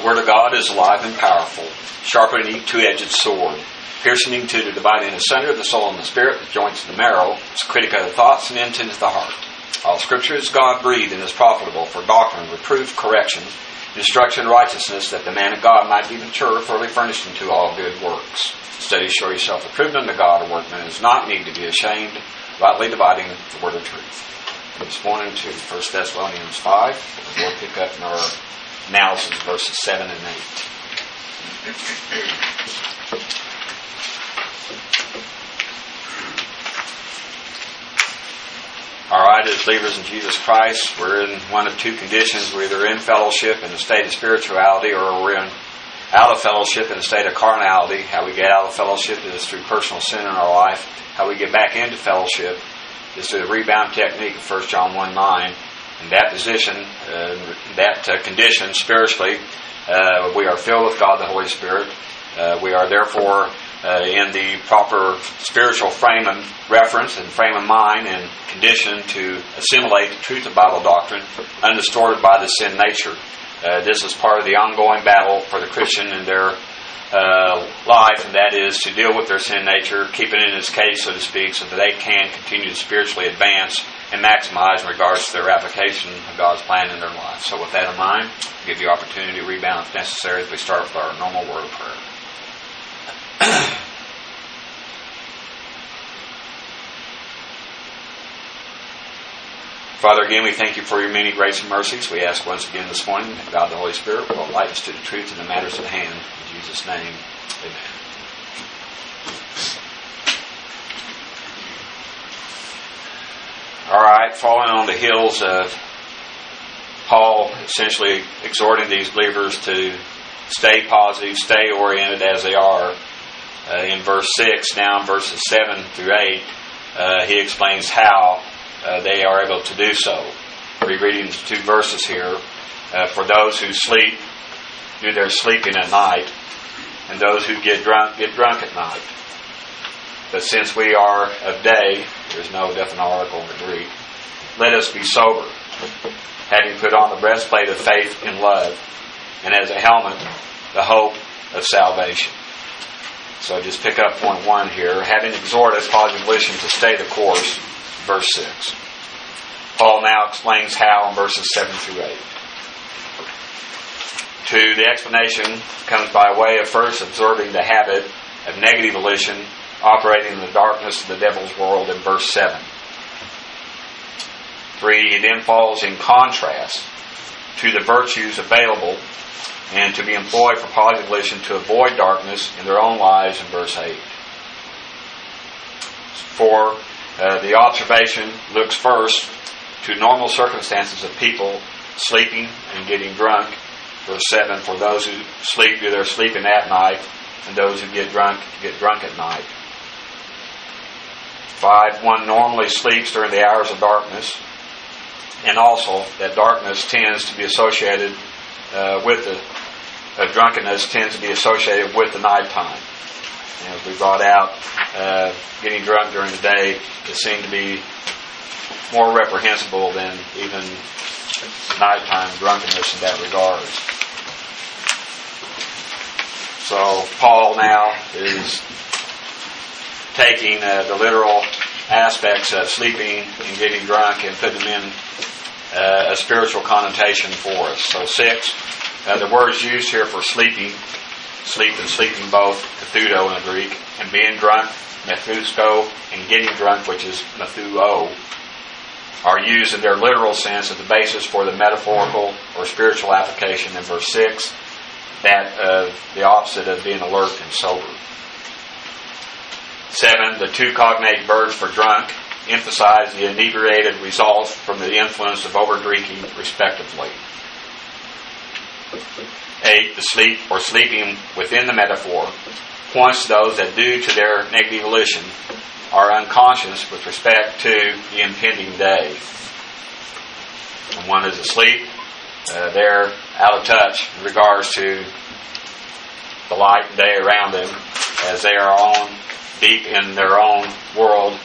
Word of God is alive and powerful, sharper than any two-edged sword, piercing to the dividing asunder of the soul and the spirit, the joints and the marrow, is a critic of the thoughts and intents of the heart. All Scripture is God-breathed and is profitable for doctrine, reproof, correction, instruction in righteousness, that the man of God might be mature, thoroughly furnished unto all good works. Study, show yourself approved unto God, a workman is not need to be ashamed, rightly dividing the word of truth. This morning to 1 Thessalonians 5, we'll pick up in our analysis of verses 7 and 8. Alright, as believers in Jesus Christ, we're in one of two conditions. We're either in fellowship in the state of spirituality, or we're out of fellowship in the state of carnality. How we get out of fellowship is through personal sin in our life. How we get back into fellowship is through the rebound technique of 1 John 1:9. In that position, that condition, spiritually, we are filled with God the Holy Spirit. We are therefore in the proper spiritual frame of reference and frame of mind and condition to assimilate the truth of Bible doctrine, undistorted by the sin nature. This is part of the ongoing battle for the Christian in their life, and that is to deal with their sin nature, keep it in its cage, so to speak, so that they can continue to spiritually advance and maximize in regards to their application of God's plan in their life. So with that in mind, I'll give you opportunity to rebound if necessary as we start with our normal word of prayer. Father, again, we thank you for your many grace and mercies. We ask once again this morning that God the Holy Spirit will enlighten us to the truth in the matters at hand. In Jesus' name, amen. All right, following on the heels of Paul essentially exhorting these believers to stay positive, stay oriented as they are. In verse 6, now in verses 7 through 8, he explains how they are able to do so. Rereading the two verses here. For those who sleep, do their sleeping at night, and those who get drunk at night. But since we are of day, there's no definite article in the Greek, let us be sober, having put on the breastplate of faith and love, and as a helmet, the hope of salvation. So just pick up point 1 here. Having exhorted positive volition to stay the course, verse 6. Paul now explains how in verses 7 through 8. The explanation comes by way of first observing the habit of negative volition operating in the darkness of the devil's world in verse 7. 3, he then falls in contrast to the virtues available and to be employed for positive volition to avoid darkness in their own lives in verse 8. 4, the observation looks first to normal circumstances of people sleeping and getting drunk. Verse 7, for those who sleep, do their sleeping at night, and those who get drunk at night. 5, one normally sleeps during the hours of darkness, and also that darkness tends to be associated drunkenness tends to be associated with the nighttime. And as we brought out, getting drunk during the day is seen to be more reprehensible than even nighttime drunkenness in that regard. So Paul now is taking the literal aspects of sleeping and getting drunk and putting them in a spiritual connotation for us. So 6, the words used here for sleeping, sleep and sleeping both, kathudo in the Greek, and being drunk, methusko, and getting drunk, which is methuo, are used in their literal sense as the basis for the metaphorical or spiritual application in verse 6, that of the opposite of being alert and sober. 7, the two cognate verbs for drunk emphasize the inebriated result from the influence of over-drinking, respectively. 8, the sleep or sleeping within the metaphor points to those that, due to their negative volition, are unconscious with respect to the impending day. When one is asleep, they're out of touch in regards to the light and day around them, as they are on deep in their own world,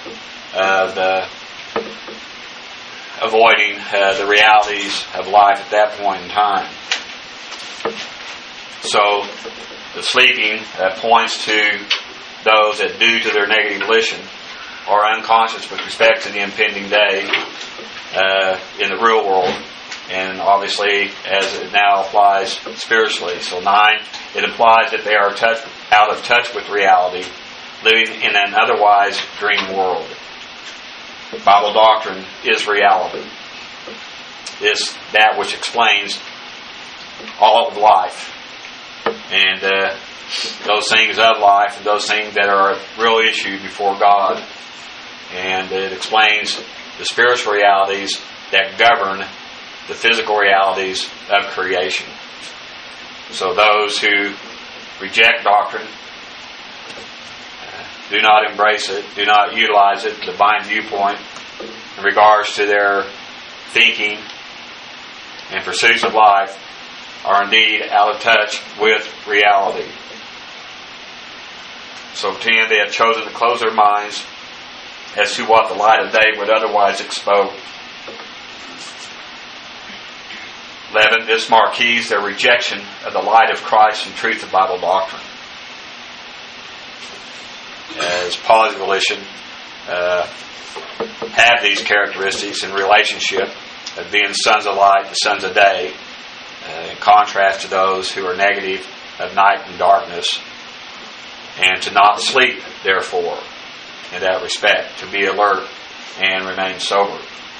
avoiding the realities of life at that point in time. So the sleeping points to those that, due to their negative volition, are unconscious with respect to the impending day in the real world, and obviously as it now applies spiritually. So 9, it implies that they are out of touch with reality, living in an otherwise dream world. Bible doctrine is reality. It's that which explains all of life, and those things of life, and those things that are a real issue before God. And it explains the spiritual realities that govern the physical realities of creation. So those who reject doctrine, do not embrace it, do not utilize it, the divine viewpoint, in regards to their thinking and pursuits of life, are indeed out of touch with reality. So 10, they have chosen to close their minds as to what the light of day would otherwise expose. 11, this marquees their rejection of the light of Christ and truth of Bible doctrine. As positive volition have these characteristics in relationship of being sons of light and sons of day, in contrast to those who are negative of night and darkness, and to not sleep, therefore, in that respect, to be alert and remain sober.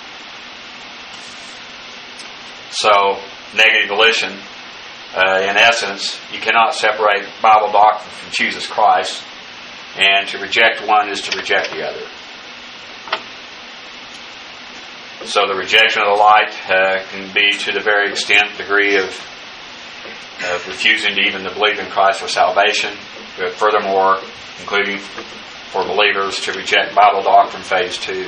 So, negative volition, in essence, you cannot separate Bible doctrine from Jesus Christ, and to reject one is to reject the other. So the rejection of the light can be to the very degree of refusing to even to believe in Christ for salvation, but furthermore, including for believers to reject Bible doctrine phase 2.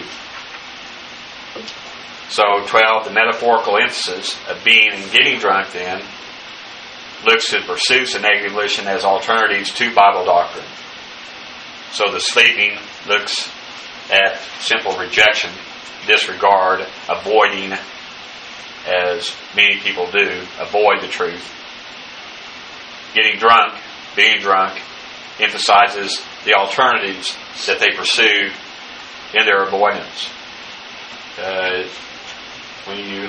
So 12, the metaphorical emphasis of being and getting drunk then looks to the pursuits of negative volition as alternatives to Bible doctrine. So the sleeping looks at simple rejection, disregard, avoiding, as many people do, avoid the truth. Getting drunk, being drunk, emphasizes the alternatives that they pursue in their avoidance. When you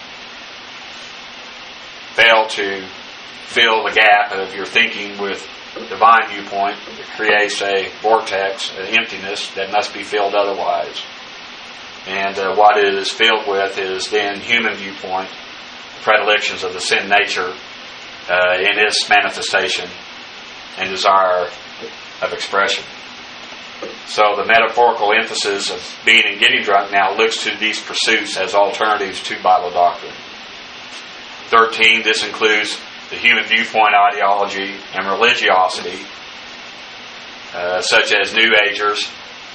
fail to fill the gap of your thinking with divine viewpoint, it creates a vortex, an emptiness that must be filled otherwise. And what it is filled with is then human viewpoint, predilections of the sin nature in its manifestation and desire of expression. So the metaphorical emphasis of being and getting drunk now looks to these pursuits as alternatives to Bible doctrine. 13, this includes the human viewpoint ideology and religiosity, such as New Agers,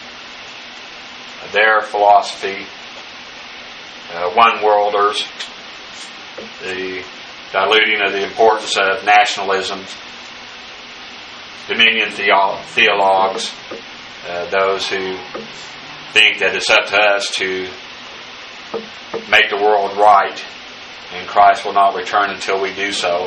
their philosophy, one-worlders, the diluting of the importance of nationalism, dominion theologues, those who think that it's up to us to make the world right and Christ will not return until we do so.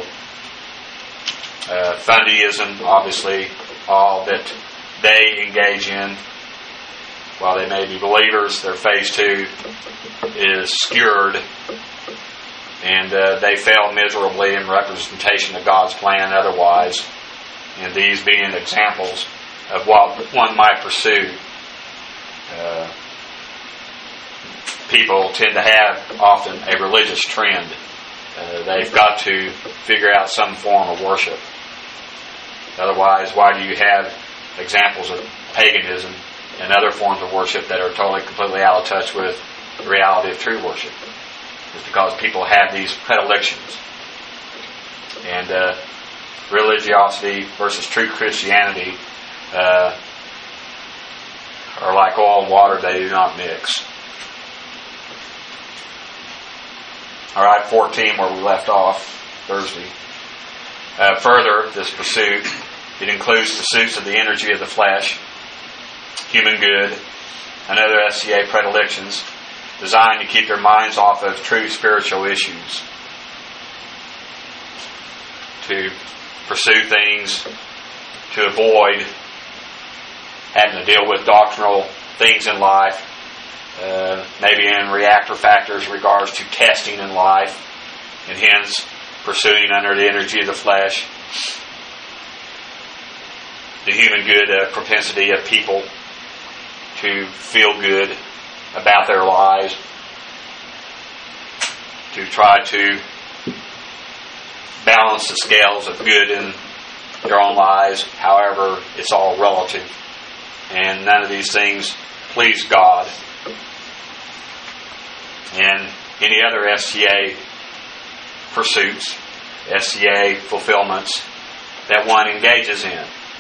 Fundyism, obviously, all that they engage in, while they may be believers, their phase 2 is skewered, and they fail miserably in representation of God's plan otherwise, and these being examples of what one might pursue. People tend to have often a religious trend. They've got to figure out some form of worship. Otherwise, why do you have examples of paganism and other forms of worship that are totally, completely out of touch with the reality of true worship? It's because people have these predilections. And religiosity versus true Christianity are like oil and water, they do not mix. Alright, 14, where we left off Thursday. Further, this pursuit, it includes pursuits of the energy of the flesh, human good, and other SCA predilections designed to keep their minds off of true spiritual issues. To pursue things to avoid having to deal with doctrinal things in life, maybe in reactor factors in regards to testing in life, and hence pursuing under the energy of the flesh the human good propensity of people to feel good about their lives, to try to balance the scales of good in their own lives. However, it's all relative, and none of these things please God. And any other STA pursuits, STA fulfillments that one engages in.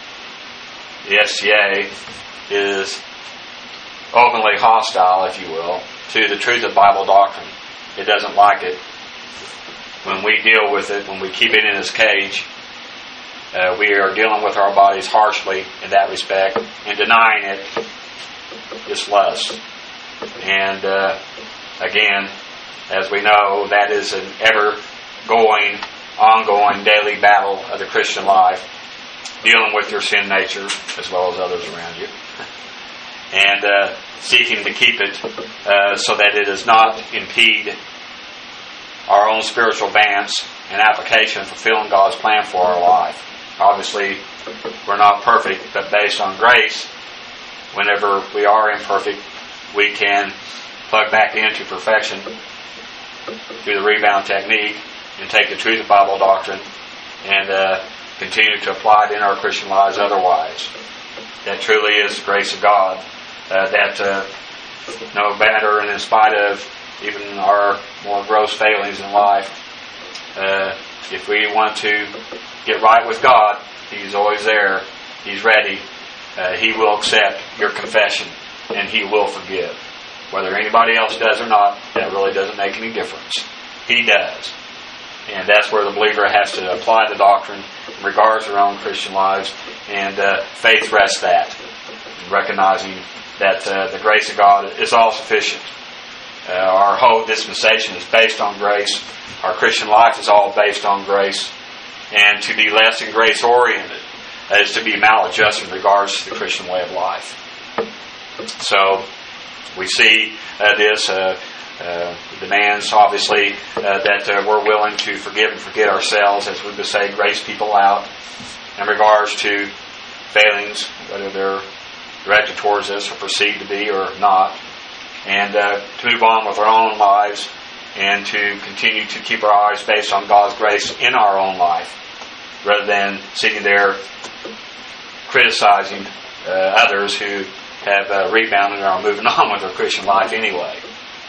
The STA is openly hostile, if you will, to the truth of Bible doctrine. It doesn't like it. When we deal with it, when we keep it in its cage, we are dealing with our bodies harshly in that respect, and denying it is lust. And again, as we know, that is an ever-going, ongoing, daily battle of the Christian life, dealing with your sin nature as well as others around you, and seeking to keep it so that it does not impede our own spiritual advance and application of fulfilling God's plan for our life. Obviously, we're not perfect, but based on grace, whenever we are imperfect, we can plug back into perfection through the rebound technique and take the truth of Bible doctrine and continue to apply it in our Christian lives otherwise. That truly is the grace of God, that no matter and in spite of even our more gross failings in life, if we want to get right with God, He's always there. He's ready. He will accept your confession, and He will forgive. Whether anybody else does or not, that really doesn't make any difference. He does. And that's where the believer has to apply the doctrine in regards to their own Christian lives, and faith rests that, recognizing that the grace of God is all sufficient. Our whole dispensation is based on grace. Our Christian life is all based on grace. And to be less than grace-oriented is to be maladjusted in regards to the Christian way of life. So we see this demands, obviously, that we're willing to forgive and forget ourselves, as we would say, grace people out in regards to failings, whether they're directed towards us or perceived to be or not, and to move on with our own lives and to continue to keep our eyes based on God's grace in our own life, rather than sitting there criticizing others who have rebounded or are moving on with their Christian life anyway.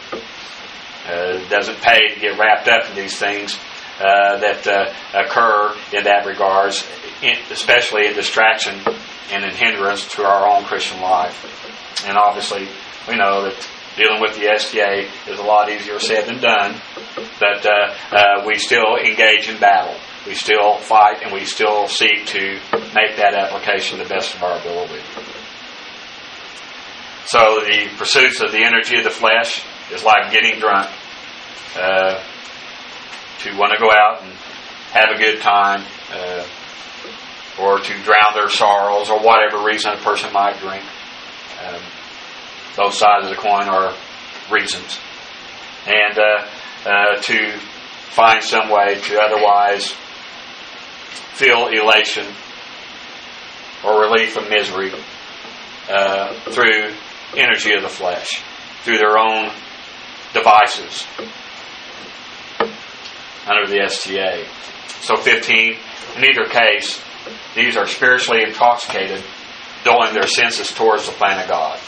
It doesn't pay to get wrapped up in these things that occur in that regards, especially a distraction and a hindrance to our own Christian life. And obviously, we know that dealing with the STA is a lot easier said than done, but we still engage in battle. We still fight, and we still seek to make that application to the best of our ability. So the pursuits of the energy of the flesh is like getting drunk. To want to go out and have a good time, or to drown their sorrows, or whatever reason a person might drink. Both sides of the coin are reasons. And to find some way to otherwise feel elation or relief from misery through energy of the flesh, through their own devices under the STA. So 15, in either case, these are spiritually intoxicated, dulling their senses towards the plan of God.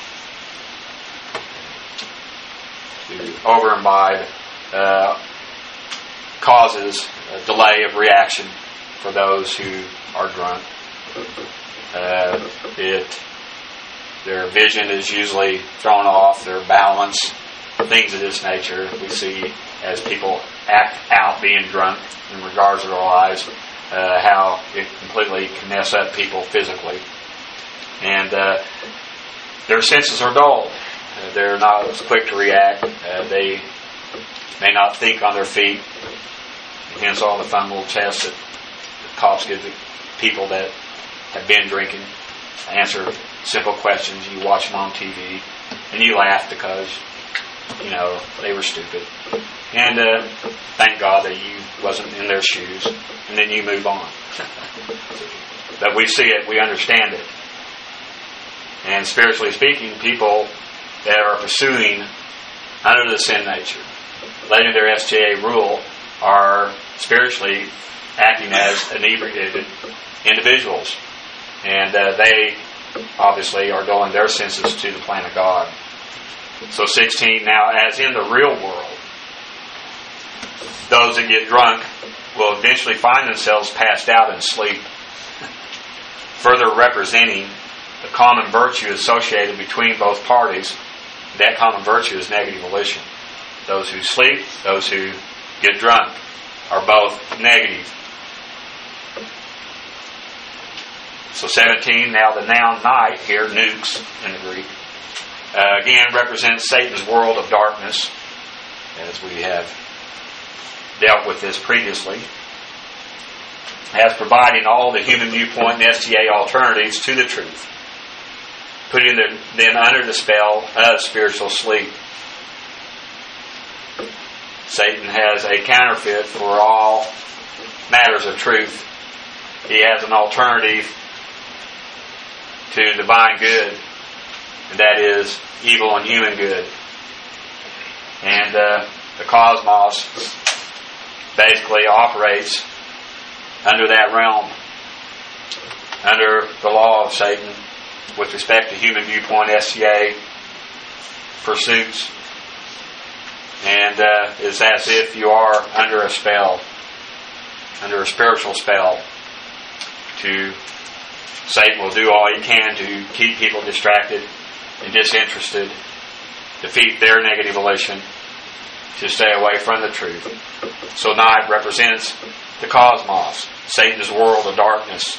To over-imbibe causes a delay of reaction for those who are drunk. Their vision is usually thrown off, their balance, things of this nature we see as people act out being drunk in regards to their lives, how it completely can mess up people physically. And their senses are dulled. They're not as quick to react. They may not think on their feet. Hence all the fun little tests that cops give the people that have been drinking answer simple questions. You watch them on TV, and you laugh because, they were stupid. And thank God that you wasn't in their shoes, and then you move on. But we see it, we understand it. And spiritually speaking, people that are pursuing under the sin nature, letting their SJA rule, are spiritually acting as inebriated individuals. And they obviously are dulling their senses to the plan of God. So 16, now as in the real world, those that get drunk will eventually find themselves passed out in sleep, further representing the common virtue associated between both parties. That common virtue is negative volition. Those who sleep, those who get drunk, are both negative. So 17, now the noun night here, nukes in the Greek, again represents Satan's world of darkness, as we have dealt with this previously, as providing all the human viewpoint and STA alternatives to the truth, putting them under the spell of spiritual sleep. Satan has a counterfeit for all matters of truth. He has an alternative to divine good, and that is evil and human good. And the cosmos basically operates under that realm, under the law of Satan with respect to human viewpoint, SCA pursuits. And it's as if you are under a spell, under a spiritual spell. Satan will do all he can to keep people distracted and disinterested, defeat their negative volition, to stay away from the truth. So night represents the cosmos, Satan's world of darkness.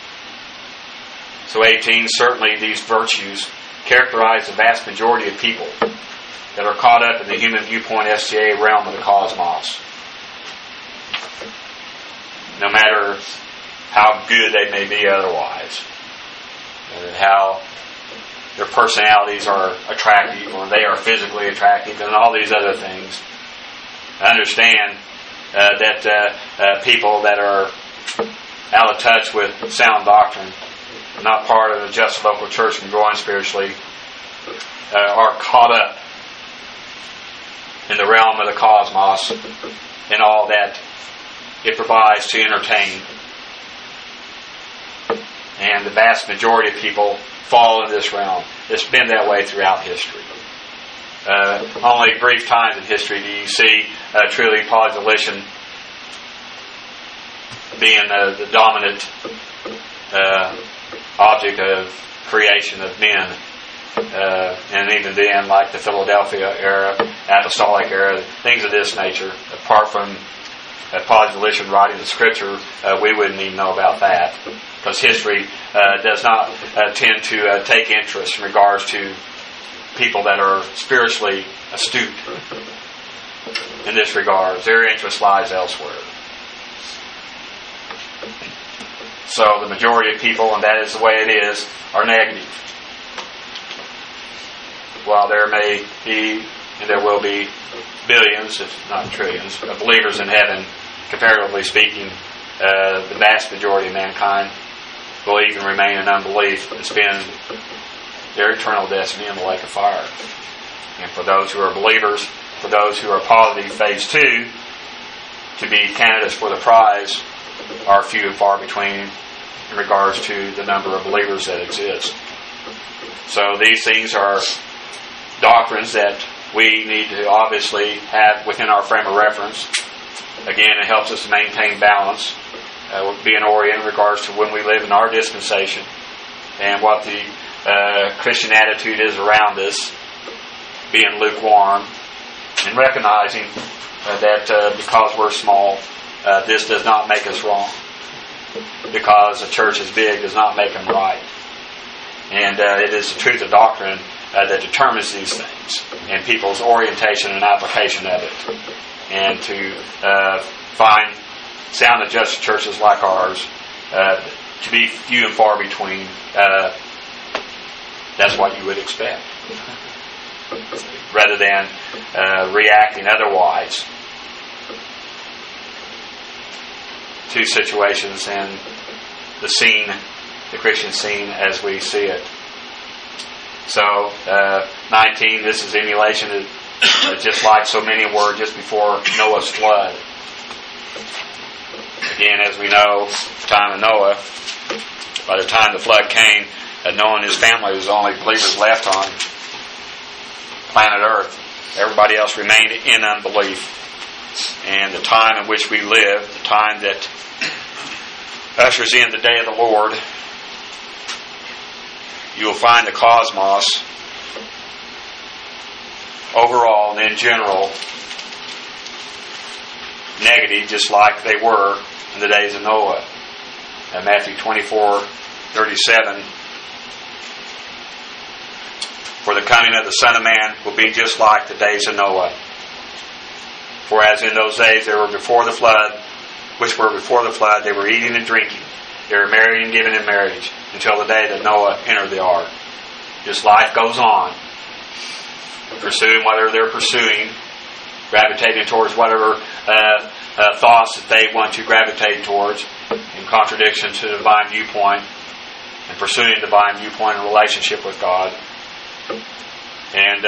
So 18, certainly these virtues characterize the vast majority of people that are caught up in the human viewpoint SCA realm of the cosmos. No matter how good they may be otherwise, how their personalities are attractive, or they are physically attractive, and all these other things. Understand that people that are out of touch with sound doctrine, not part of the just local church and growing spiritually, are caught up in the realm of the cosmos and all that it provides to entertain. And the vast majority of people fall in this realm. It's been that way throughout history. Only brief times in history do you see truly polydelition being the dominant object of creation of men. And even then, like the Philadelphia era, apostolic era, things of this nature, apart from polydelition writing the scripture, we wouldn't even know about that. Because history does not tend to take interest in regards to people that are spiritually astute in this regard. Their interest lies elsewhere. So the majority of people, and that is the way it is, are negative. While there may be, and there will be, billions, if not trillions, of believers in heaven, comparatively speaking, the vast majority of mankind will even remain in unbelief and spend their eternal destiny in the lake of fire. And for those who are believers, for those who are positive phase 2, to be candidates for the prize are few and far between in regards to the number of believers that exist. So these things are doctrines that we need to obviously have within our frame of reference. Again, it helps us to maintain balance, being oriented in regards to when we live in our dispensation and what the Christian attitude is around us, being lukewarm, and recognizing that because we're small, this does not make us wrong. Because a church is big does not make them right. And it is the truth of doctrine that determines these things and people's orientation and application of it. And to find sound and just churches like ours to be few and far between. That's what you would expect, rather than reacting otherwise to situations and the scene, the Christian scene as we see it. So, 19, this is emulation, just like so many were just before Noah's flood. Again, as we know, the time of Noah, by the time the flood came, Noah and his family was the only believers left on planet Earth. Everybody else remained in unbelief. And the time in which we live, the time that ushers in the day of the Lord, you will find the cosmos overall and in general negative, just like they were in the days of Noah. Matthew 24:37, for the coming of the Son of Man will be just like the days of Noah. For as in those days they were before the flood, which were before the flood, they were eating and drinking, they were married and given in marriage, until the day that Noah entered the ark. Just life goes on, pursuing whatever they're pursuing, gravitating towards whatever thoughts that they want to gravitate towards, in contradiction to the divine viewpoint, and pursuing the divine viewpoint in relationship with God. And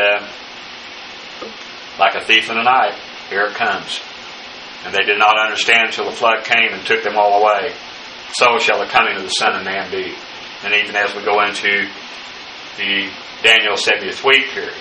like a thief in the night, here it comes. And they did not understand until the flood came and took them all away. So shall the coming of the Son of Man be. And even as we go into the Daniel 70th week period,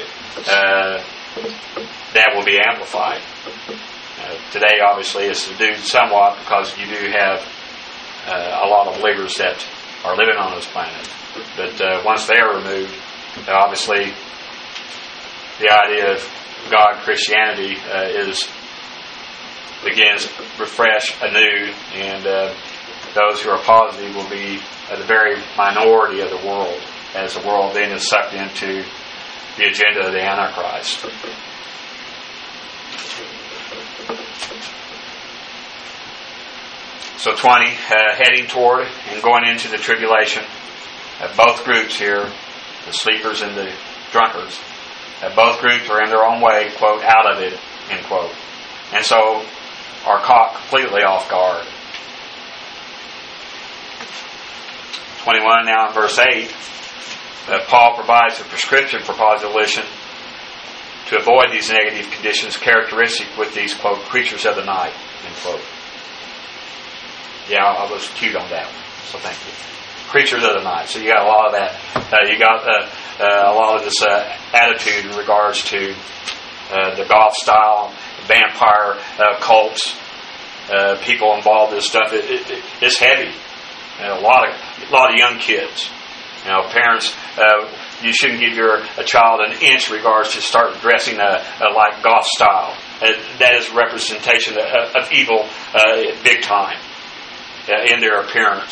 that will be amplified. Today, obviously, is subdued somewhat because you do have a lot of believers that are living on this planet. But once they are removed, obviously, the idea of God, Christianity, begins refresh anew, and those who are positive will be the very minority of the world, as the world then is sucked into the agenda of the Antichrist. So 20, heading toward and going into the tribulation. Both groups here, the sleepers and the drunkards, both groups are in their own way, quote, out of it, end quote. And so are caught completely off guard. 21, now in verse 8, Paul provides a prescription for position to avoid these negative conditions characteristic with these, quote, creatures of the night, end quote. Yeah, I was cute on that one, so thank you. Creatures of the night. So you got a lot of that. You got a lot of this attitude in regards to the goth style, vampire cults, people involved in this stuff. It's heavy. A lot of young kids. Parents, you shouldn't give a child an inch in regards to start dressing like goth style. That is a representation of evil big time in their appearance.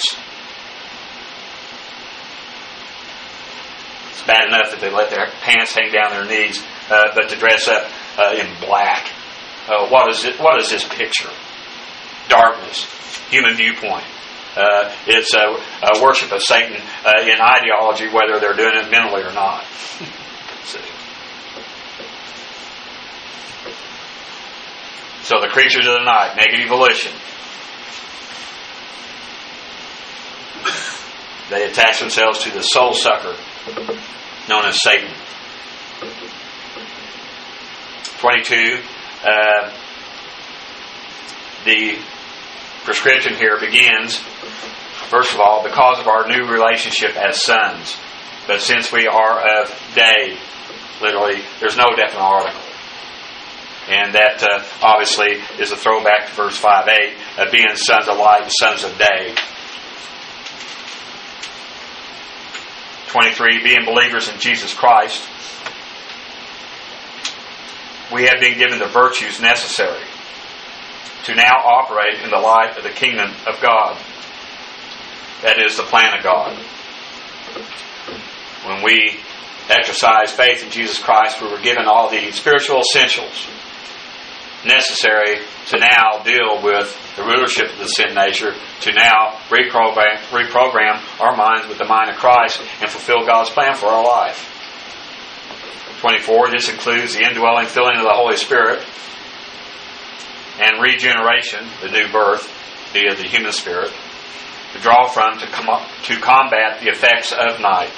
It's bad enough that they let their pants hang down their knees, but to dress up in black. What is this picture? Darkness, human viewpoint. It's a worship of Satan in ideology, whether they're doing it mentally or not. So the creatures of the night, negative volition. They attach themselves to the soul sucker known as Satan. 22, the prescription here begins, first of all, because of our new relationship as sons. But since we are of day, literally, there's no definite article. And that obviously is a throwback to verse 5:8, being sons of light and sons of day. 23, being believers in Jesus Christ, we have been given the virtues necessary to now operate in the light of the kingdom of God. That is the plan of God. When we exercise faith in Jesus Christ, we were given all the spiritual essentials necessary to now deal with the rulership of the sin nature, to now reprogram our minds with the mind of Christ and fulfill God's plan for our life. 24, this includes the indwelling filling of the Holy Spirit and regeneration, the new birth via the human spirit, to draw from to combat the effects of night.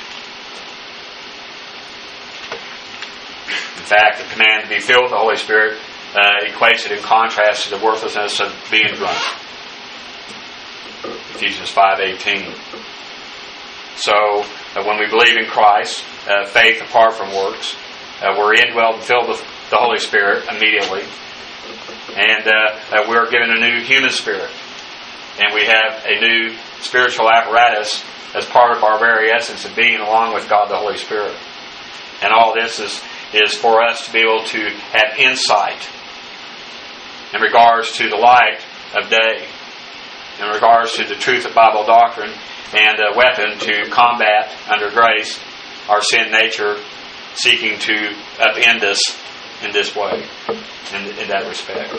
In fact, the command to be filled with the Holy Spirit equates it in contrast to the worthlessness of being drunk. Ephesians 5:18. So, when we believe in Christ, faith apart from works, we're indwelled and filled with the Holy Spirit immediately. And we're given a new human spirit. And we have a new spiritual apparatus as part of our very essence of being along with God the Holy Spirit. And all this is for us to be able to have insight in regards to the light of day, in regards to the truth of Bible doctrine, and a weapon to combat, under grace, our sin nature, seeking to upend us in this way, in that respect.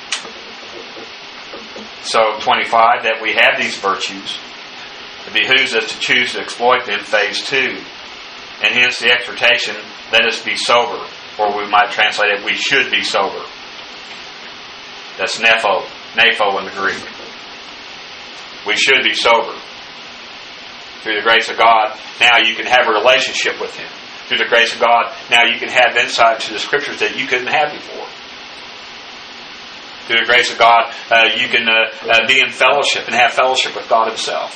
So, 25, that we have these virtues, it behooves us to choose to exploit them, phase 2. And hence the exhortation, let us be sober, or we might translate it, we should be sober. That's nepho in the Greek. We should be sober. Through the grace of God, now you can have a relationship with Him. Through the grace of God, now you can have insight to the Scriptures that you couldn't have before. Through the grace of God, you can be in fellowship and have fellowship with God Himself.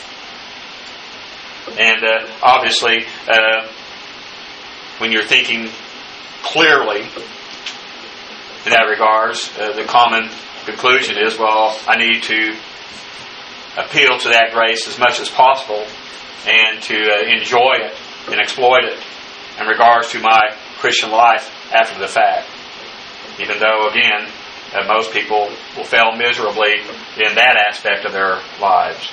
And obviously, when you're thinking clearly in that regards, the common conclusion is, well, I need to appeal to that grace as much as possible and to enjoy it and exploit it in regards to my Christian life after the fact. Even though, again, most people will fail miserably in that aspect of their lives.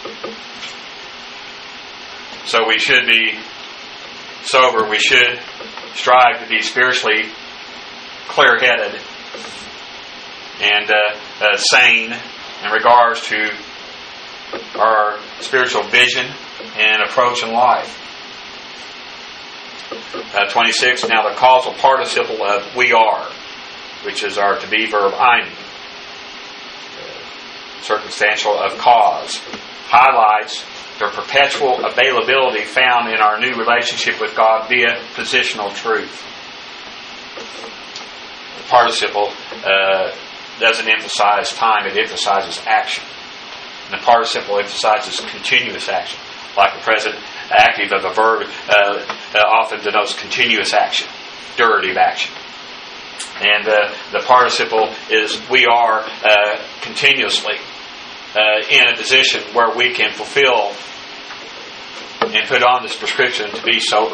So we should be sober. We should strive to be spiritually clear-headed and sane in regards to our spiritual vision and approach in life. 26, now the causal participle of we are, which is our to be verb ein, circumstantial of cause, highlights the perpetual availability found in our new relationship with God via positional truth. The participle doesn't emphasize time, it emphasizes action. And the participle emphasizes continuous action. Like the present active of a verb often denotes continuous action, durative action. And the participle is we are continuously in a position where we can fulfill and put on this prescription to be sober.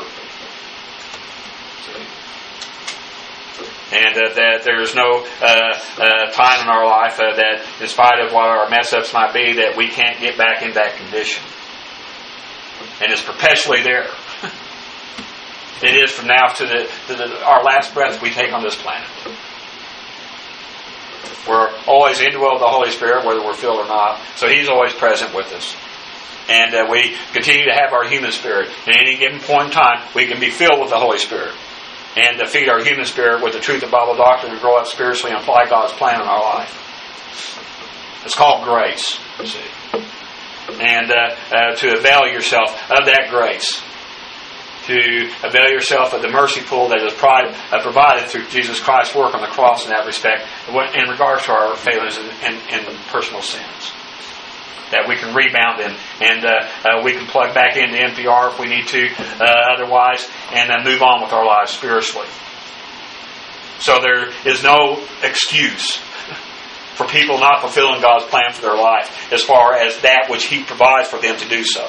And that there is no time in our life that, in spite of what our mess-ups might be, that we can't get back in that condition. And it's perpetually there. It is from now to our last breath we take on this planet. We're always indwelled with the Holy Spirit, whether we're filled or not. So He's always present with us. And we continue to have our human spirit. At any given point in time, we can be filled with the Holy Spirit. And to feed our human spirit with the truth of Bible doctrine and grow up spiritually and apply God's plan in our life. It's called grace, you see. And to avail yourself of that grace. To avail yourself of the mercy pool that is provided through Jesus Christ's work on the cross in that respect, in regards to our failings and personal sins. That we can rebound in, and we can plug back into NPR if we need to, otherwise, and move on with our lives spiritually. So there is no excuse for people not fulfilling God's plan for their life as far as that which He provides for them to do so.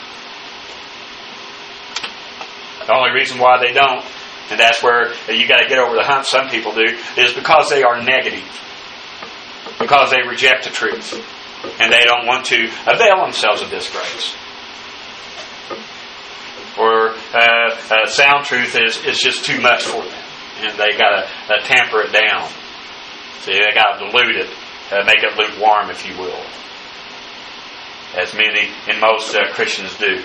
The only reason why they don't, and that's where you got to get over the hump, some people do, is because they are negative. Because they reject the truth. And they don't want to avail themselves of this grace. Or sound truth is just too much for them. And they got to tamper it down. See, they got to dilute it, make it lukewarm, if you will, as many and most Christians do.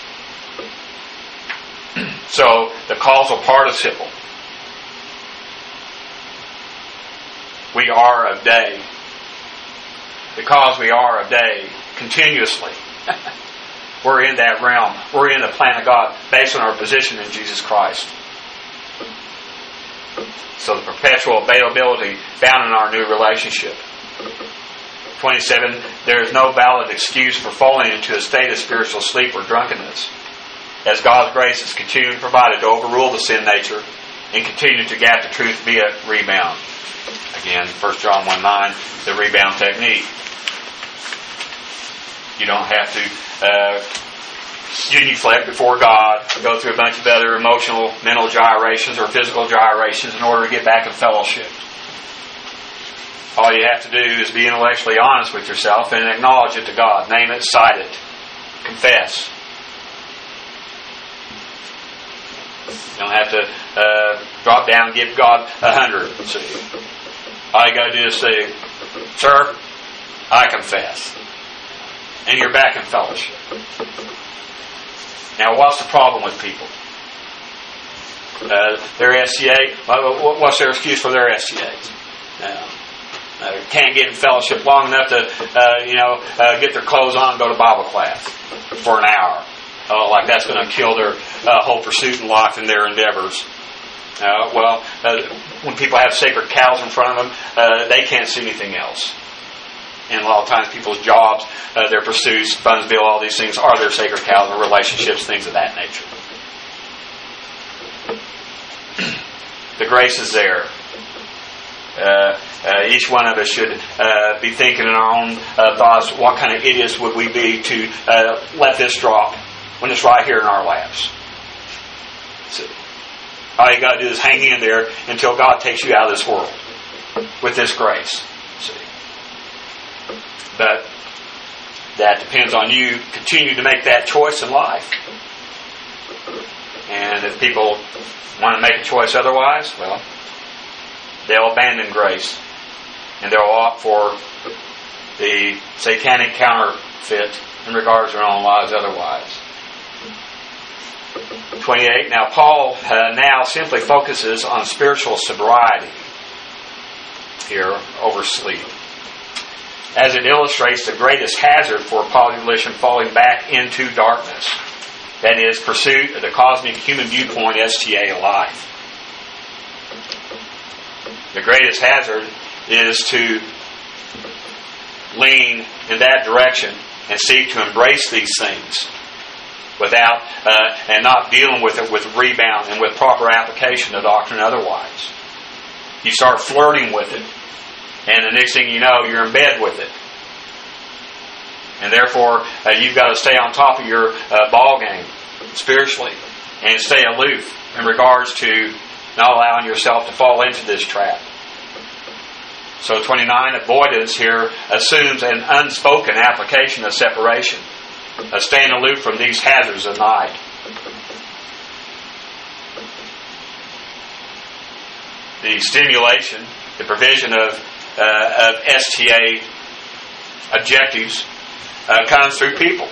So the causal participle. We are of day. Because we are of day continuously. We're in that realm. We're in the plan of God based on our position in Jesus Christ. So the perpetual availability found in our new relationship. 27, there is no valid excuse for falling into a state of spiritual sleep or drunkenness, as God's grace is continually provided to overrule the sin nature and continue to gap the truth via rebound. Again, 1 John 1:9, the rebound technique. You don't have to genuflect before God, go through a bunch of other emotional, mental gyrations or physical gyrations in order to get back in fellowship. All you have to do is be intellectually honest with yourself and acknowledge it to God. Name it, cite it, confess. You don't have to drop down and give God 100. See, all you got to do is say, "Sir, I confess," and you're back in fellowship. Now, what's the problem with people? Their STA. What's their excuse for their STAs? Can't get in fellowship long enough to, get their clothes on and go to Bible class for an hour. Like that's going to kill their whole pursuit in life and their endeavors. When people have sacred cows in front of them, they can't see anything else. And a lot of times people's jobs, their pursuits, funds, bill, all these things are their sacred cows, or relationships, things of that nature. The grace is there. Each one of us should be thinking in our own thoughts, what kind of idiots would we be to let this drop when it's right here in our laps? So, all you got to do is hang in there until God takes you out of this world with this grace. See? But that depends on you. Continue to make that choice in life. And if people want to make a choice otherwise, well, they'll abandon grace and they'll opt for the satanic counterfeit in regards to their own lives otherwise. 28. Now Paul now simply focuses on spiritual sobriety here over sleep, as it illustrates the greatest hazard for pollution falling back into darkness. That is, pursuit of the cosmic human viewpoint STA life. The greatest hazard is to lean in that direction and seek to embrace these things without and not dealing with it with rebound and with proper application of doctrine otherwise. You start flirting with it, and the next thing you know, you're in bed with it. And therefore, you've got to stay on top of your ball game spiritually and stay aloof in regards to not allowing yourself to fall into this trap. So 29, avoidance here assumes an unspoken application of separation, staying aloof from these hazards of night. The stimulation, the provision of STA objectives comes through people.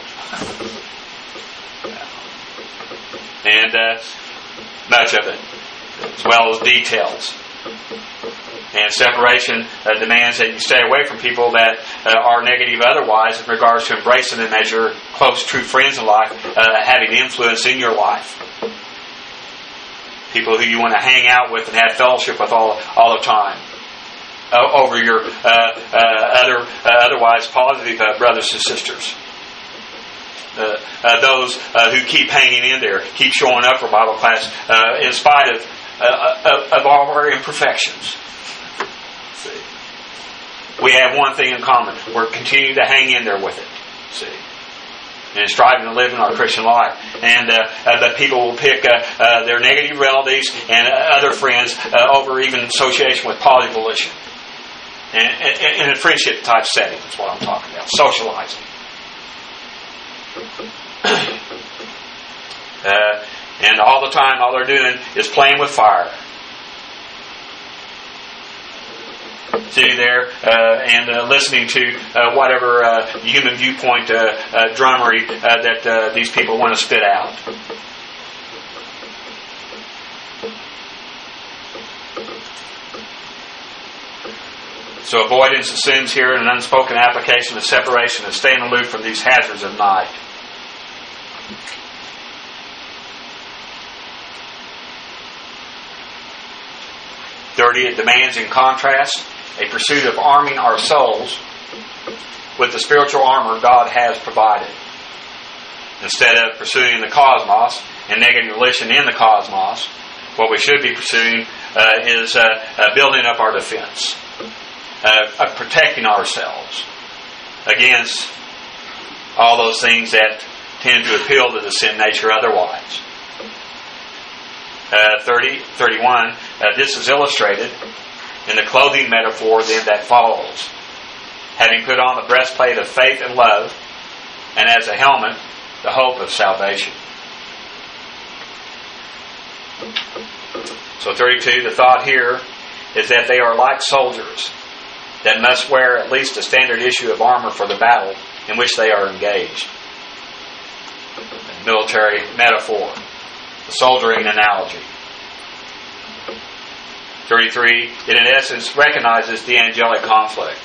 And much of it, as well as details. And separation demands that you stay away from people that are negative otherwise in regards to embracing them as your close, true friends in life, having influence in your life. People who you want to hang out with and have fellowship with all the time. Over your otherwise positive brothers and sisters. Those who keep hanging in there, keep showing up for Bible class in spite of all our imperfections. See, we have one thing in common: we're continuing to hang in there with it. See, and striving to live in our Christian life. And but people will pick their negative relatives and other friends over even association with polyvolition. And in a friendship type setting is what I'm talking about. Socializing. And all the time, all they're doing is playing with fire. sitting there and listening to whatever human viewpoint drummery that these people want to spit out. So avoidance assumes here an unspoken application of separation and staying aloof from these hazards of night. Thirdly, it demands, in contrast, a pursuit of arming our souls with the spiritual armor God has provided. Instead of pursuing the cosmos and negative volition in the cosmos, what we should be pursuing is building up our defense, of protecting ourselves against all those things that tend to appeal to the sin nature otherwise. 31, this is illustrated in the clothing metaphor then that follows. Having put on the breastplate of faith and love, and as a helmet, the hope of salvation. So 32, the thought here is that they are like soldiers that must wear at least a standard issue of armor for the battle in which they are engaged. A military metaphor. The soldiering analogy. 33, it in essence recognizes the angelic conflict.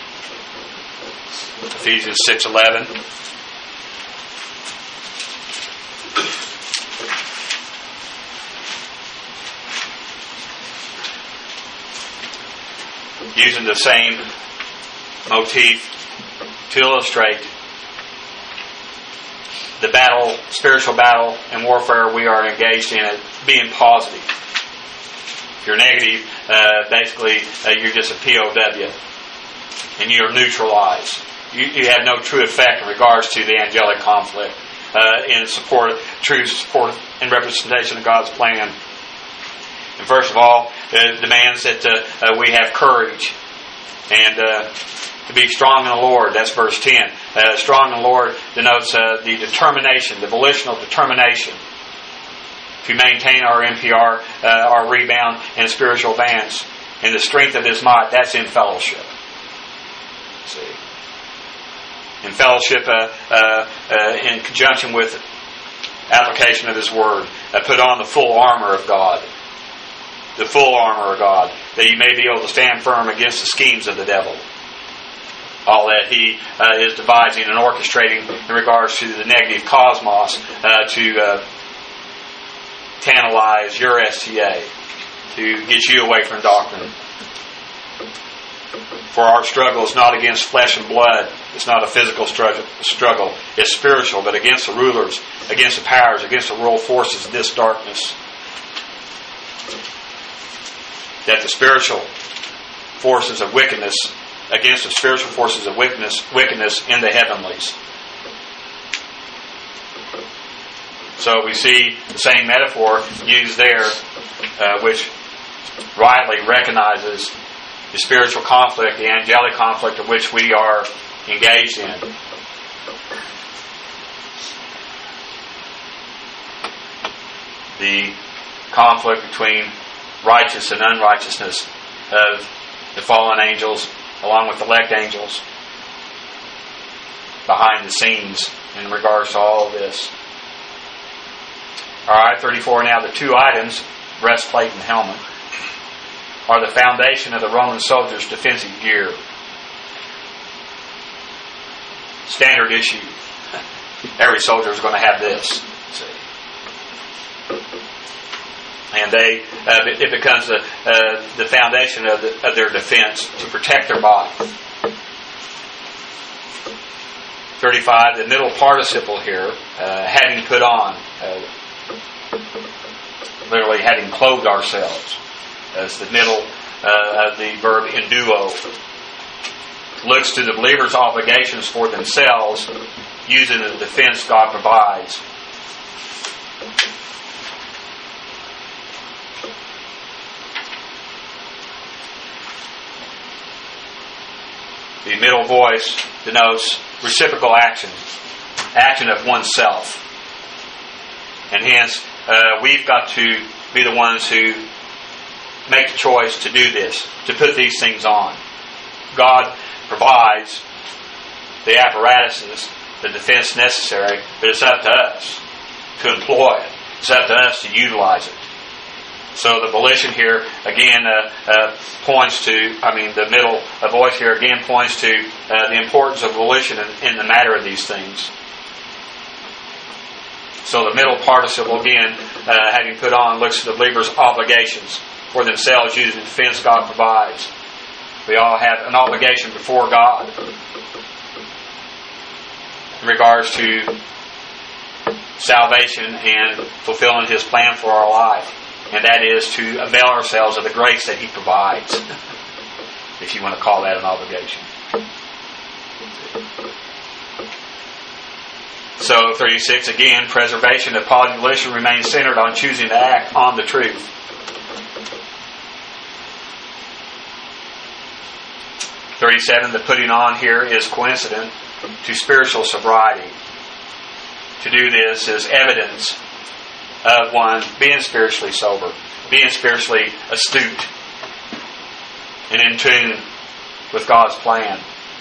Ephesians 6:11. Using the same motif to illustrate the battle, spiritual battle and warfare we are engaged in, it being positive. If you're negative, basically you're just a POW and you're neutralized. You have no true effect in regards to the angelic conflict in true support and representation of God's plan. And first of all, it demands that we have courage and to be strong in the Lord. That's verse 10. Strong in the Lord denotes the determination, the volitional determination to maintain our NPR, our rebound and spiritual advance. And the strength of His might, that's in fellowship. See? In fellowship, in conjunction with application of His Word, put on the full armor of God. The full armor of God, that you may be able to stand firm against the schemes of the devil. All that he is devising and orchestrating in regards to the negative cosmos to tantalize your STA, to get you away from doctrine. For our struggle is not against flesh and blood. It's not a physical struggle. It's spiritual, but against the rulers, against the powers, against the world forces of this darkness. That the spiritual forces of wickedness, against the spiritual forces of wickedness in the heavenlies. So we see the same metaphor used there, which rightly recognizes the spiritual conflict, the angelic conflict of which we are engaged in. The conflict between righteous and unrighteousness of the fallen angels along with elect angels behind the scenes in regards to all of this. Alright, 34 now. The two items, breastplate and helmet, are the foundation of the Roman soldier's defensive gear. Standard issue. Every soldier is going to have this. See? And it becomes the foundation of their defense to protect their body. 35, the middle participle here, having put on, literally having clothed ourselves, as the middle of the verb enduo. Looks to the believer's obligations for themselves using the defense God provides. The middle voice denotes reciprocal action of oneself. And hence, we've got to be the ones who make the choice to do this, to put these things on. God provides the apparatuses, the defense necessary, but it's up to us to employ it. It's up to us to utilize it. So the volition here again points to, the middle voice here again points to the importance of volition in the matter of these things. So the middle participle again, having put on, looks at the believer's obligations for themselves using the defense God provides. We all have an obligation before God in regards to salvation and fulfilling His plan for our life. And that is to avail ourselves of the grace that He provides, if you want to call that an obligation. So 36, again, preservation of positive volition remains centered on choosing to act on the truth. 37, the putting on here is coincident to spiritual sobriety. To do this is evidence of one being spiritually sober, being spiritually astute, and in tune with God's plan.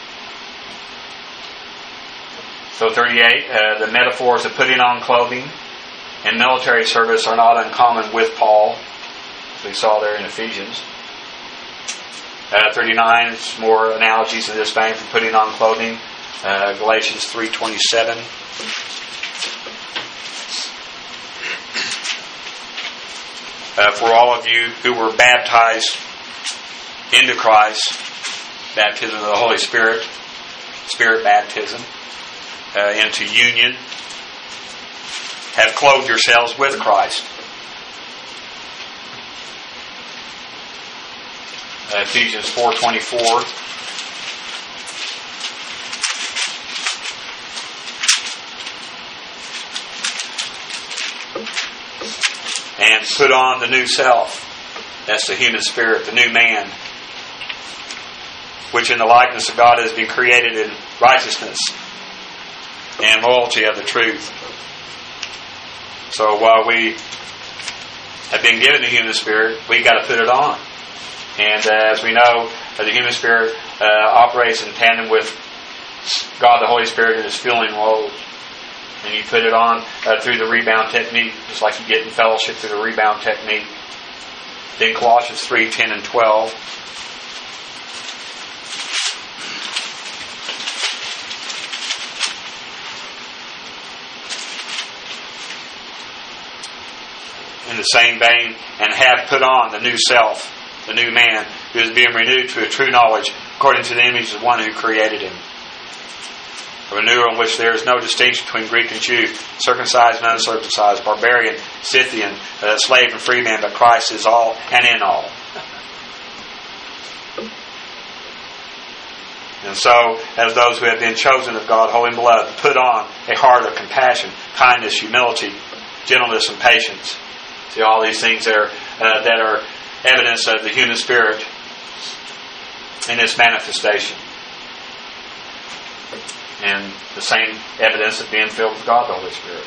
So 38, the metaphors of putting on clothing and military service are not uncommon with Paul, as we saw there in Ephesians. 39 is more analogies in this vein for putting on clothing. Galatians 3:27. For all of you who were baptized into Christ, baptism of the Holy Spirit, Spirit baptism, into union, have clothed yourselves with Christ. Ephesians 4:24. And put on the new self. That's the human spirit, the new man, which in the likeness of God has been created in righteousness and loyalty of the truth. So while we have been given the human spirit, we got to put it on. And as we know, the human spirit operates in tandem with God the Holy Spirit in His fueling role. And you put it on through the rebound technique, just like you get in fellowship through the rebound technique. Then Colossians 3:10 and 12. In the same vein, and have put on the new self, the new man, who is being renewed to a true knowledge according to the image of the one who created him. A renewal in which there is no distinction between Greek and Jew, circumcised and uncircumcised, barbarian, Scythian, slave and free man, but Christ is all and in all. And so, as those who have been chosen of God, holy and beloved, put on a heart of compassion, kindness, humility, gentleness, and patience. See, all these things that are evidence of the human spirit in its manifestation. And the same evidence of being filled with God, the Holy Spirit.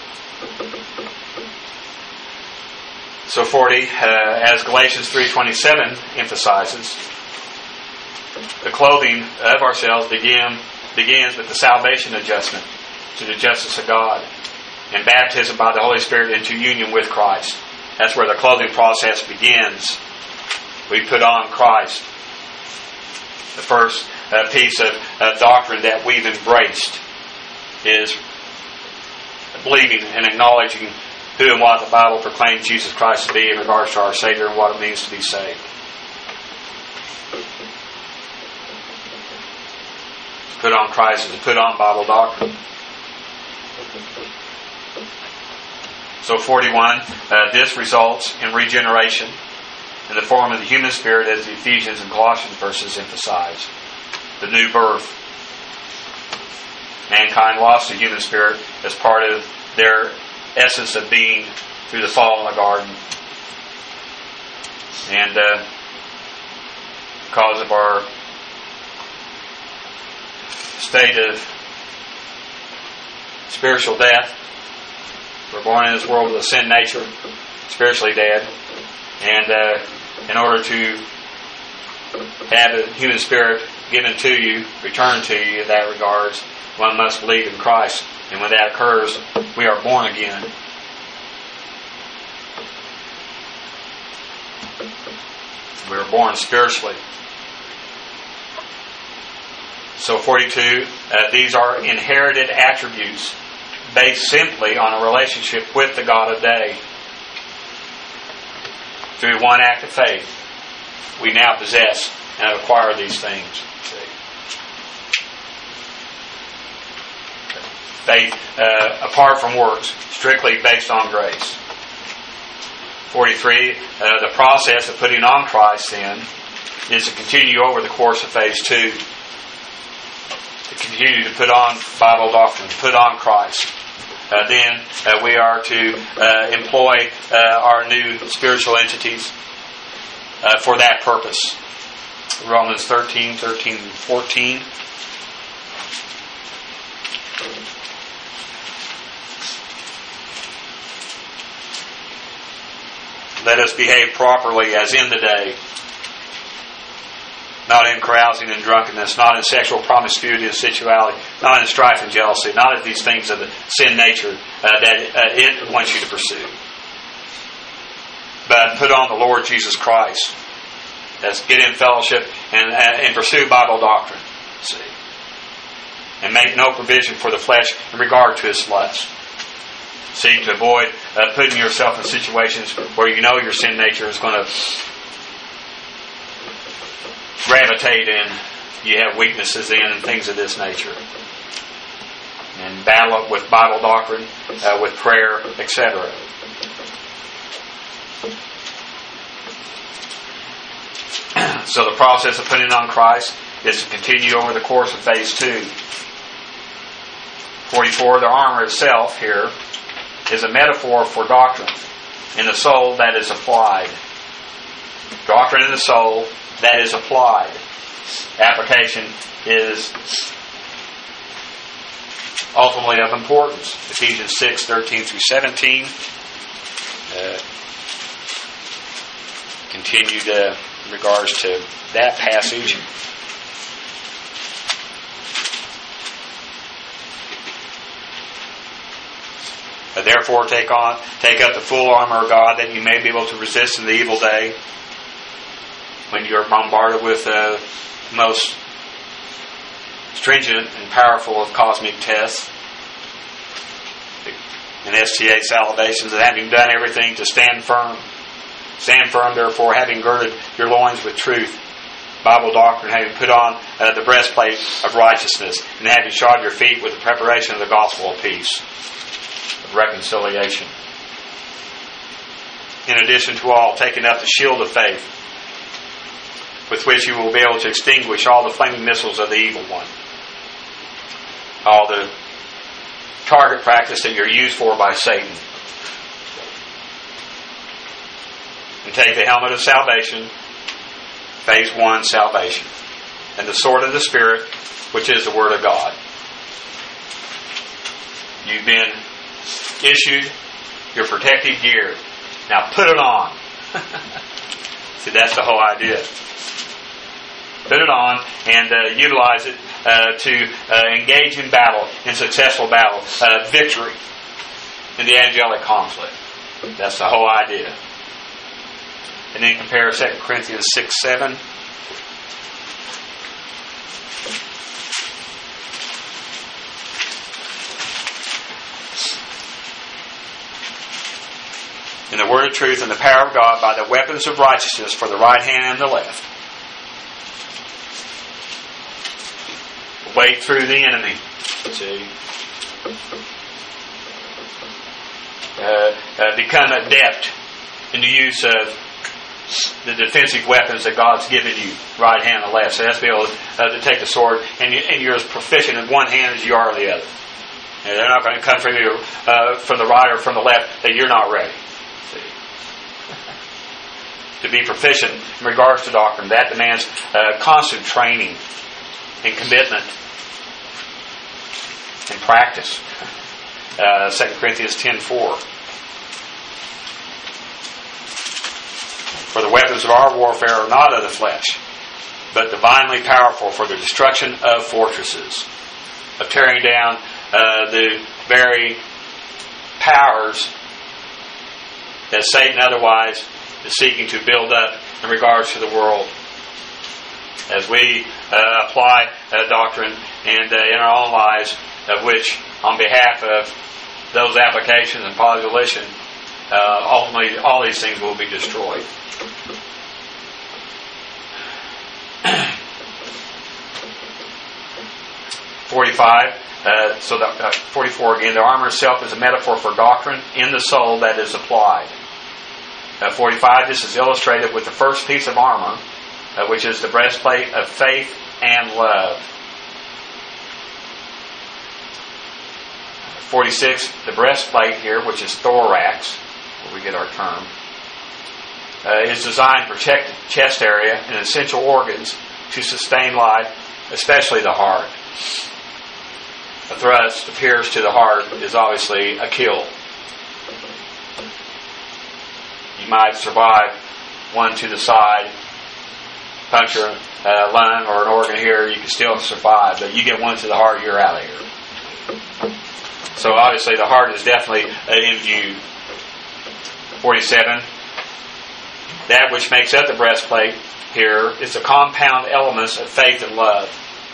So 40, as Galatians 3:27 emphasizes, the clothing of ourselves begins with the salvation adjustment to the justice of God and baptism by the Holy Spirit into union with Christ. That's where the clothing process begins. We put on Christ. The first piece of doctrine that we've embraced is believing and acknowledging who and what the Bible proclaims Jesus Christ to be in regards to our Savior and what it means to be saved. To put on Christ is to put on Bible doctrine. So 41, this results in regeneration in the form of the human spirit, as the Ephesians and Colossians verses emphasize. The new birth. Mankind lost the human spirit as part of their essence of being through the fall in the garden. And because of our state of spiritual death, we're born in this world with a sin nature, spiritually dead. And in order to have a human spirit given to you, returned to you in that regards, one must believe in Christ. And when that occurs, we are born again. We are born spiritually. So 42, these are inherited attributes based simply on a relationship with the God of day. Through one act of faith, we now possess and have acquired these things. Faith apart from works, strictly based on grace. 43, the process of putting on Christ then is to continue over the course of phase 2. To continue to put on Bible doctrine, put on Christ. Then we are to employ our new spiritual entities for that purpose. Romans 13, 13, and 14. Let us behave properly as in the day, not in carousing and drunkenness, not in sexual promiscuity and sensuality, not in strife and jealousy, not in these things of the sin nature that it wants you to pursue. But put on the Lord Jesus Christ. Let's get in fellowship and pursue Bible doctrine. See, and make no provision for the flesh in regard to its lust. See, to avoid putting yourself in situations where you know your sin nature is going to gravitate in, you have weaknesses in and things of this nature. And battle it with Bible doctrine, with prayer, etc. So the process of putting on Christ is to continue over the course of phase 2. 44, the armor itself here is a metaphor for doctrine in the soul that is applied. Doctrine in the soul that is applied. Application is ultimately of importance. Ephesians 6, 13 through 17. Continued in regards to that passage. Therefore take up the full armor of God, that you may be able to resist in the evil day, when you are bombarded with the most stringent and powerful of cosmic tests and STA salivations, and having done everything to stand firm. Stand firm, therefore, having girded your loins with truth, Bible doctrine, having put on the breastplate of righteousness, and having shod your feet with the preparation of the gospel of peace, of reconciliation. In addition to all, taking up the shield of faith, with which you will be able to extinguish all the flaming missiles of the evil one. All the target practice that you're used for by Satan. And take the helmet of salvation, phase 1, salvation, and the sword of the Spirit, which is the Word of God. You've been issued your protective gear. Now put it on. See, that's the whole idea. Put it on and utilize it to engage in battle, in successful battle, victory in the angelic conflict. That's the whole idea. And then compare 2 Corinthians 6, 7. In the word of truth and the power of God, by the weapons of righteousness for the right hand and the left. Wade through the enemy. See? Become adept in the use of the defensive weapons that God's given you, right hand and left. So that's be able to take the sword, and you're as proficient in one hand as you are the other. And they're not going to come from you from the right or from the left that you're not ready. See? To be proficient in regards to doctrine, that demands constant training and commitment and practice. 2 Corinthians 10:4. For the weapons of our warfare are not of the flesh, but divinely powerful for the destruction of fortresses, of tearing down the very powers that Satan otherwise is seeking to build up in regards to the world. As we apply doctrine and in our own lives, of which on behalf of those applications and positive volition, ultimately all these things will be destroyed. So 44 again, the armor itself is a metaphor for doctrine in the soul that is applied. 45, this is illustrated with the first piece of armor, which is the breastplate of faith and love. 46, the breastplate here, which is thorax, where we get our term, is designed to protect the chest area and essential organs to sustain life, especially the heart. A thrust, a pierce to the heart, is obviously a kill. You might survive one to the side, puncture a lung or an organ here, you can still survive, but you get one to the heart, you're out of here. So obviously the heart is definitely in view. 47, that which makes up the breastplate here is the compound elements of faith and love.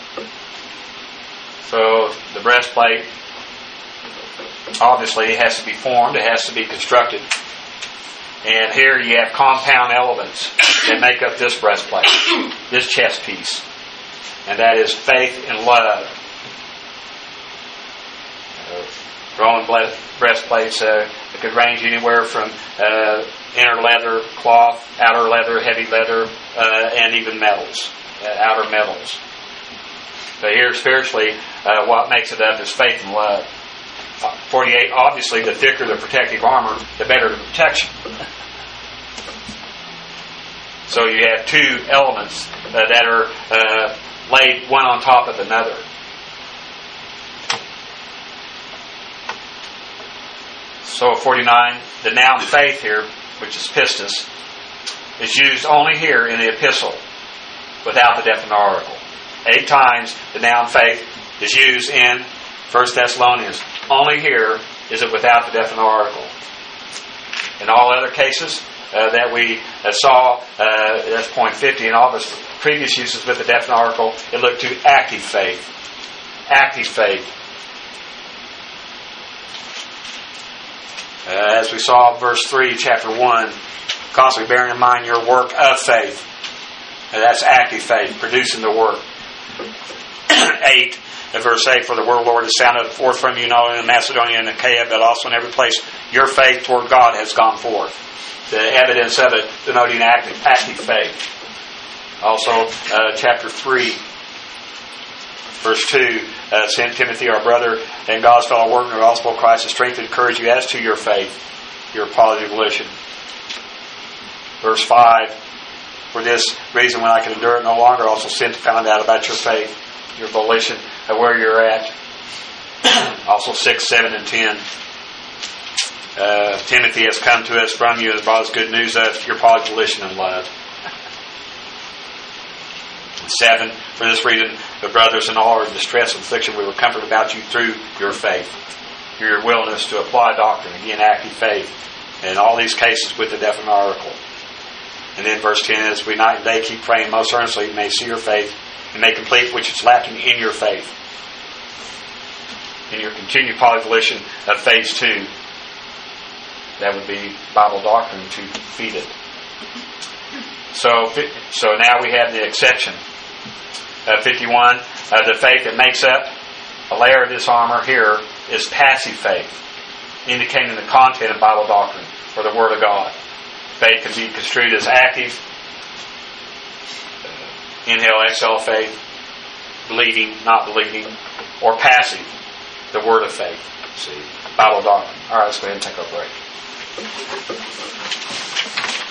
So the breastplate obviously has to be formed, it has to be constructed. And here you have compound elements that make up this breastplate, this chest piece. And that is faith and love. Roman breastplates could range anywhere from inner leather, cloth, outer leather, heavy leather, and even metals, outer metals. But here spiritually, what makes it up is faith and love. 48, obviously the thicker the protective armor, the better the protection. So you have two elements that are laid one on top of another. So 49, the noun faith here, which is pistis, is used only here in the epistle without the definite article. 8 times the noun faith is used in 1 Thessalonians. Only here is it without the definite article. In all other cases that we saw, that's point 50, in all the previous uses with the definite article, it looked to active faith. Active faith. As we saw verse 3, chapter 1, constantly bearing in mind your work of faith. That's active faith, producing the work. 8, verse 8, for the word of the Lord is sounded forth from you, not only in Macedonia and Achaia, but also in every place your faith toward God has gone forth. The evidence of it denoting active faith. Also, chapter 3, verse 2, St. Timothy, our brother and God's fellow worker in the gospel of Christ, to strengthen and encourage you as to your faith, your positive volition. Verse 5, for this reason, when I can endure it no longer, also sent to find out about your faith, your volition, of where you're at. Also 6, 7, and 10. Timothy has come to us from you and brought us good news of your positive volition and love. 7, for this reason, the brothers in all our distress and affliction, we were comforted about you through your faith, through your willingness to apply doctrine, again, active faith, in all these cases with the definite article. And then verse 10 is, we night and day keep praying most earnestly, you may see your faith, and may complete which is lacking in your faith. In your continued positive volition of phase 2, that would be Bible doctrine to feed it. So now we have the exception. 51, the faith that makes up a layer of this armor here is passive faith, indicating the content of Bible doctrine, or the Word of God. Faith can be construed as active, inhale, exhale faith, believing, not believing, or passive, the Word of faith. See, Bible doctrine. All right, let's go ahead and take our break.